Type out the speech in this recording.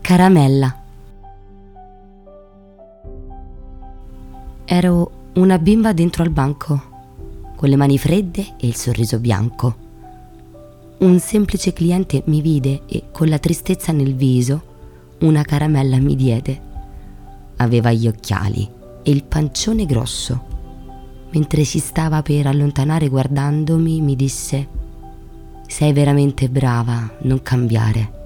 Caramella. Ero una bimba dentro al banco, con le mani fredde e il sorriso bianco. Un semplice cliente mi vide e, con la tristezza nel viso, una caramella mi diede. Aveva gli occhiali e il pancione grosso. Mentre si stava per allontanare guardandomi, mi disse: «Sei veramente brava, non cambiare».